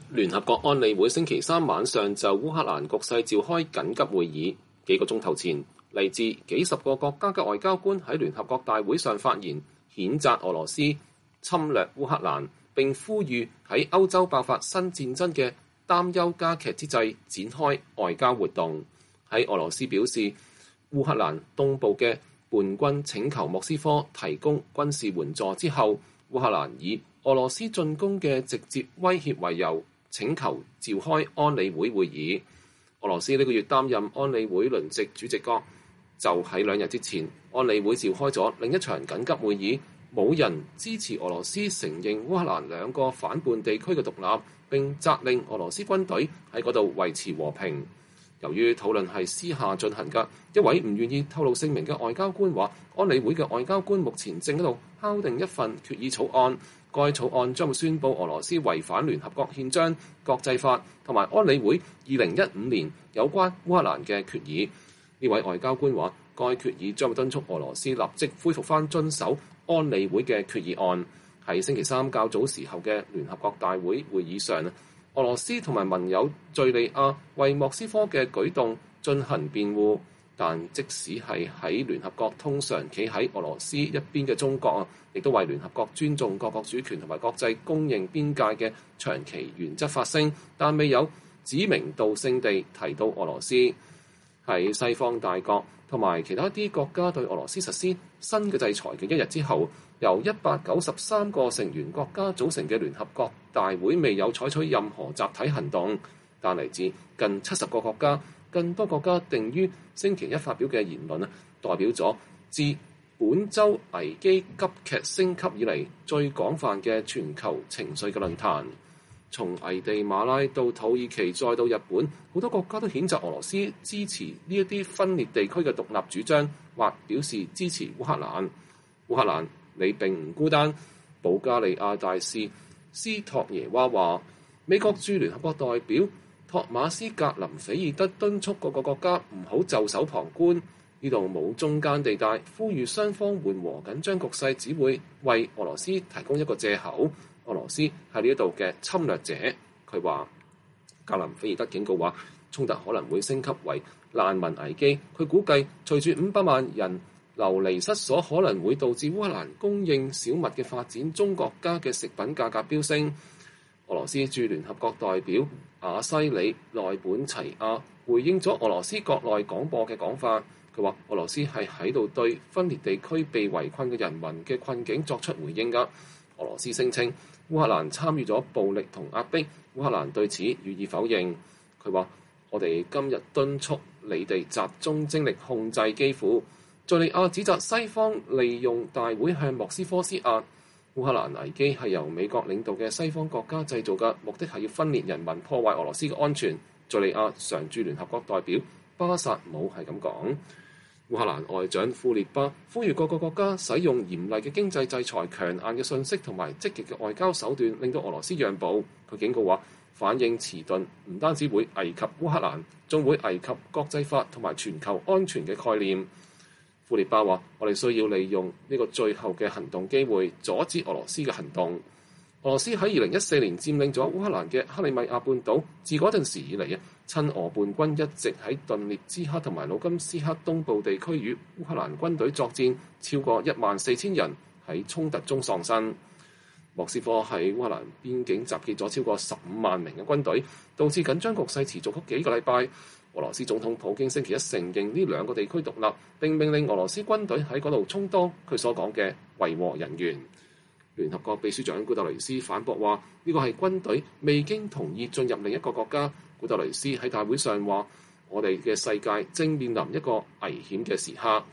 聯合國安理會星期三晚上就烏克蘭局勢召開緊急會議。幾個鐘頭前，嚟自幾十個國家嘅外交官喺聯合國大會上發言，譴責俄羅斯侵略烏克蘭，並呼籲喺歐洲爆發新戰爭嘅擔憂加劇之際展開外交活動。喺俄羅斯表示烏克蘭東部嘅叛軍請求莫斯科提供軍事援助之後，烏克蘭以俄羅斯進攻嘅直接威脅為由，請求召開安理會會議。俄羅斯呢個月擔任安理會輪值主席國，就喺2日之前，安理會召開咗另一場緊急會議，冇人支持俄羅斯承認烏克蘭2個反叛地區嘅獨立，並責令俄羅斯軍隊喺嗰度維持和平。由於討論係私下進行嘅，一位唔願意透露姓名嘅外交官話，安理會嘅外交官目前正喺度敲定一份決議草案，該草案將會宣布俄羅斯違反聯合國憲章、國際法同埋安理會2015年有關烏克蘭嘅決議。呢位外交官話，該決議將會敦促俄羅斯立即恢復翻遵守安理會嘅決議案。喺星期三較早時候嘅聯合國大會會議上，俄羅斯同埋盟友敍利亞為莫斯科嘅舉動進行辯護，但即使係喺聯合國通常企喺俄羅斯一邊嘅中國亦都為聯合國尊重各國主權同埋國際公認邊界嘅長期原則發聲，但未有指名道姓地提到俄羅斯。喺西方大國同埋其他啲國家對俄羅斯實施新嘅制裁嘅一日之後，由193個成員國家組成嘅聯合國大會未有採取任何集體行動，但嚟自近70個國家、更多國家定於星期一發表嘅言論代表咗自本週危機急劇升級以嚟最廣泛嘅全球情緒嘅論壇。從危地馬拉到土耳其再到日本，好多國家都譴責俄羅斯支持呢一啲分裂地區嘅獨立主張，或表示支持烏克蘭。烏克蘭，你並唔孤單。保加利亞大使斯托耶娃話，美國駐聯合國代表托馬斯格林菲爾德敦促各個國家唔好袖手旁觀，呢度冇中間地帶，呼籲雙方緩和緊張局勢，只會為俄羅斯提供一個藉口。俄羅斯係呢一度嘅侵略者，佢話。格林菲爾德警告話，衝突可能會升級為難民危機。佢估計隨住500萬人流離失所，可能會導致烏克蘭供應小麥嘅發展中國家嘅食品價格飆升。俄羅斯駐聯合國代表阿西里內本齊亞回應咗俄羅斯國內廣播嘅講法，佢話俄羅斯係喺度對分裂地區被圍困嘅人民嘅困境作出回應㗎。俄羅斯聲稱烏克蘭參與咗暴力同壓迫，烏克蘭對此予以否認。佢話：我哋今日敦促你哋集中精力控制基輔。敍利亞指責西方利用大會向莫斯科施壓。烏克蘭危機係由美國領導嘅西方國家製造嘅，目的係要分裂人民，破壞俄羅斯嘅安全。敍利亞常駐聯合國代表巴薩姆係咁講。烏克蘭外長庫列巴呼籲各個國家使用嚴厲嘅經濟制裁、強硬嘅信息同埋積極嘅外交手段，令到俄羅斯讓步。佢警告話，反應遲鈍唔單止會危及烏克蘭，仲會危及國際法同埋全球安全嘅概念。庫列巴話：我哋需要利用呢個最後嘅行動機會，阻止俄羅斯嘅行動。俄羅斯喺2014年佔領咗烏克蘭嘅克里米亞半島，自嗰陣時以嚟親俄叛軍一直喺頓涅茨克同埋盧甘斯克東部地區與烏克蘭軍隊作戰，超過14000人喺衝突中喪生。莫斯科喺烏克蘭邊境集結咗超過15萬名嘅軍隊，導致緊張局勢持續咗幾個禮拜。俄羅斯總統普京星期一承認呢2個地區獨立，並命令俄羅斯軍隊喺嗰度充當佢所講嘅維和人員。聯合國秘書長古特雷斯反駁話：呢個係軍隊未經同意進入另一個國家。古特雷斯喺大會上話：我哋嘅世界正面臨一個危險嘅時刻。